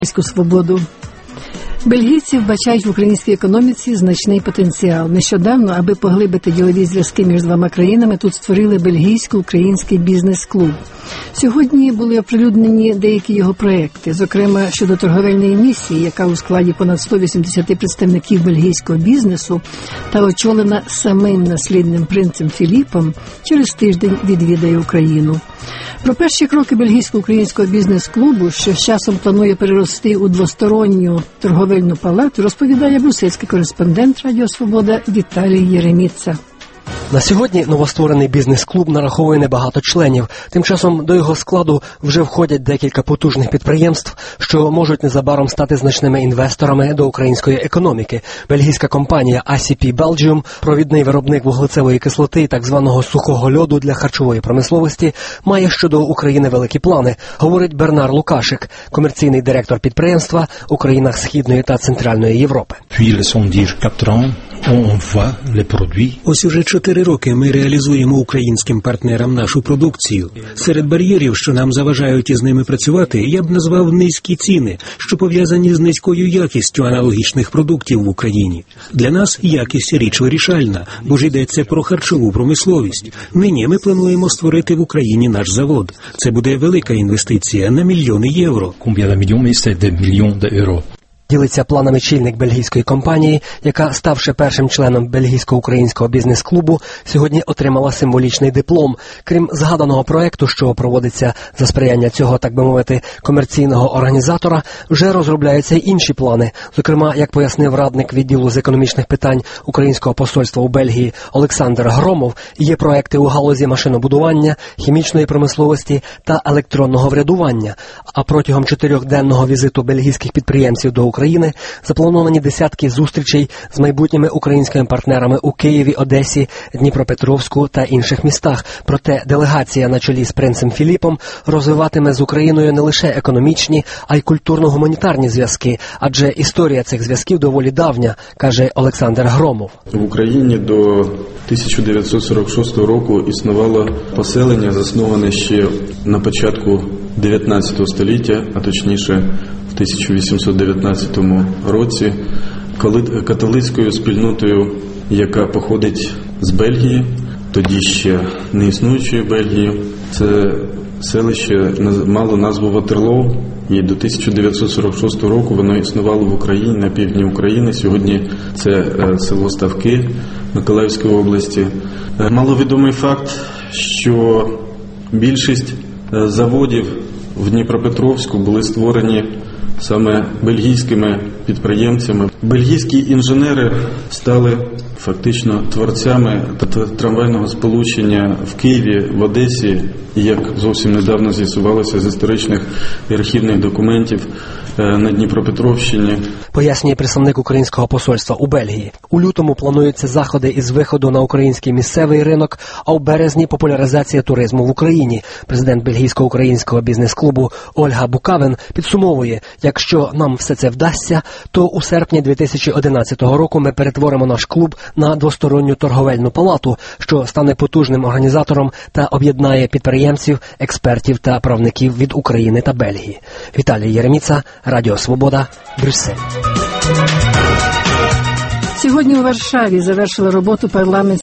Свободу. Бельгійці вбачають в українській економіці значний потенціал. Нещодавно, аби поглибити ділові зв'язки між двома країнами, тут створили бельгійсько-український бізнес-клуб. Сьогодні були оприлюднені деякі його проекти, зокрема щодо торговельної місії, яка у складі понад 180 представників бельгійського бізнесу та очолена самим наслідним принцем Філіпом, через тиждень відвідає Україну. Про перші кроки бельгійсько-українського бізнес-клубу, що з часом планує перерости у двосторонню торговельну палату, розповідає брюссельський кореспондент Радіо Свобода Віталій Єреміца. На сьогодні новостворений бізнес-клуб нараховує небагато членів. Тим часом до його складу вже входять декілька потужних підприємств, що можуть незабаром стати значними інвесторами до української економіки. Бельгійська компанія ACP Belgium, провідний виробник вуглецевої кислоти і так званого сухого льоду для харчової промисловості, має щодо України великі плани, говорить Бернар Лукашик, комерційний директор підприємства у країнах Східної та Центральної Європи. Ось уже 4 роки ми реалізуємо українським партнерам нашу продукцію. Серед бар'єрів, що нам заважають із ними працювати, я б назвав низькі ціни, що пов'язані з низькою якістю аналогічних продуктів в Україні. Для нас якість – річ вирішальна, бо ж йдеться про харчову промисловість. Нині ми плануємо створити в Україні наш завод. Це буде велика інвестиція на мільйони євро. Ділиться планами чільник бельгійської компанії, яка, ставши першим членом бельгійсько-українського бізнес-клубу, сьогодні отримала символічний диплом. Крім згаданого проекту, що проводиться за сприяння цього, так би мовити, комерційного організатора, вже розробляються й інші плани. Зокрема, як пояснив радник відділу з економічних питань українського посольства у Бельгії Олександр Громов, є проекти у галузі машинобудування, хімічної промисловості та електронного врядування. А протягом 4-денного візиту бельгійських підприємців до України заплановані десятки зустрічей з майбутніми українськими партнерами у Києві, Одесі, Дніпропетровську та інших містах. Проте делегація на чолі з принцем Філіпом розвиватиме з Україною не лише економічні, а й культурно-гуманітарні зв'язки, адже історія цих зв'язків доволі давня, каже Олександр Громов. В Україні до 1946 року існувало поселення, засноване ще на початку 19 століття, а точніше в 1819 році, католицькою спільнотою, яка походить з Бельгії, тоді ще не існуючої Бельгії. Це селище мало назву Ватерлоо, і до 1946 року воно існувало в Україні, на півдні України. Сьогодні це село Ставки Миколаївської області. Маловідомий факт, що більшість заводів в Дніпропетровську були створені саме бельгійськими підприємцями. Бельгійські інженери стали фактично творцями трамвайного сполучення в Києві, в Одесі, і як зовсім недавно з'ясувалося з історичних і архівних документів, на Дніпропетровщині. Пояснює представник українського посольства у Бельгії. У лютому плануються заходи із виходу на український місцевий ринок, а у березні популяризація туризму в Україні. Президент бельгійсько-українського бізнес-клубу Ольга Букавен підсумовує, якщо нам все це вдасться, то у серпні 2011 року ми перетворимо наш клуб на двосторонню торговельну палату, що стане потужним організатором та об'єднає підприємців, експертів та правників від України та Бельгії. Віталій Єреміца, Радіо Свобода, Брюссель. Сьогодні у Варшаві завершила роботу парламент